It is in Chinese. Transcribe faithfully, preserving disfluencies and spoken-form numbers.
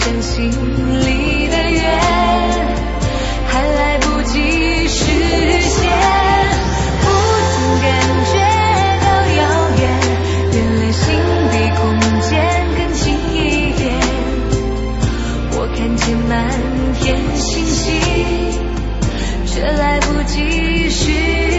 真心里的愿，还来不及实现。不曾感觉到遥远，原来心比空间更近一点。我看见满天星星，却来不及实现。